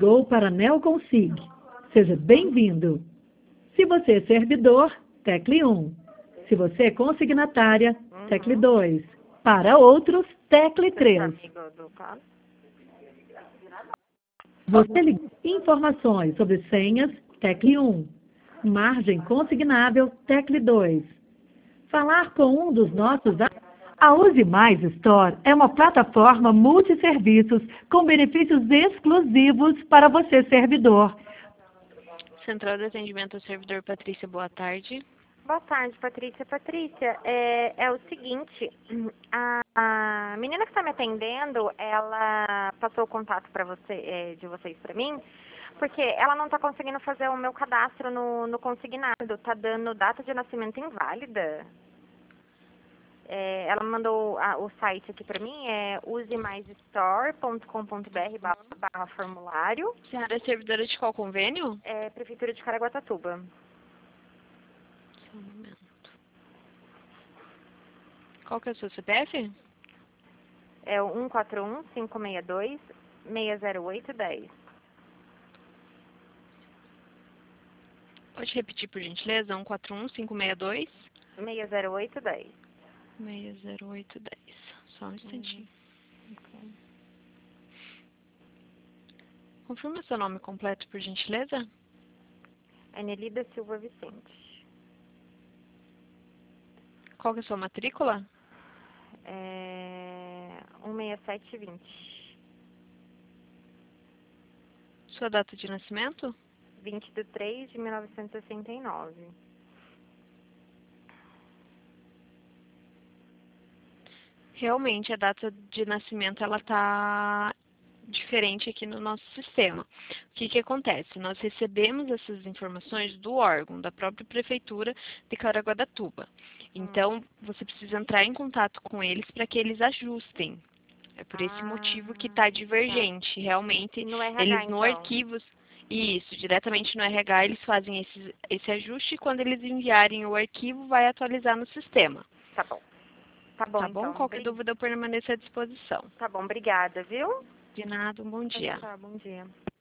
Ligou para a Neoconsig. Seja bem-vindo. Se você é servidor, tecle 1. Se você é consignatária, tecle 2. Para outros, tecle 3. Você ligou informações sobre senhas, tecle 1. Margem consignável, tecle 2. Falar com um dos nossos... A Use Mais Store é uma plataforma multisserviços com benefícios exclusivos para você, servidor. Central de Atendimento ao Servidor, Patrícia, boa tarde. Boa tarde, Patrícia. Patrícia, é o seguinte, a menina que está me atendendo, ela passou o contato para você, de vocês para mim, porque ela não está conseguindo fazer o meu cadastro no consignado, está dando data de nascimento inválida. Ela mandou o site aqui para mim, é usemaisstore.com.br/formulário. Senhora é servidora de qual convênio? É Prefeitura de Caraguatatuba. Um momento. Qual que é o seu CPF? É o 141-562-608-10. Pode repetir, por gentileza? 141-562? 608-10. 60810. Só um instantinho. Confirma seu nome completo, por gentileza? Anelida Silva Vicente. Qual que é a sua matrícula? 16720. Sua data de nascimento? 20/3/1969. Realmente, a data de nascimento, ela tá diferente aqui no nosso sistema. O que que acontece? Nós recebemos essas informações do órgão, da própria Prefeitura de Caraguatatuba. Então, você precisa entrar em contato com eles para que eles ajustem. É por esse motivo que está divergente. Realmente, No RH, eles no então. arquivo, isso, diretamente no RH, eles fazem esse ajuste e quando eles enviarem o arquivo, vai atualizar no sistema. Tá bom. Tá bom, Tá bom? então. Qualquer dúvida eu permaneço à disposição. Tá bom, obrigada, viu? De nada, um bom dia. Tá, bom dia.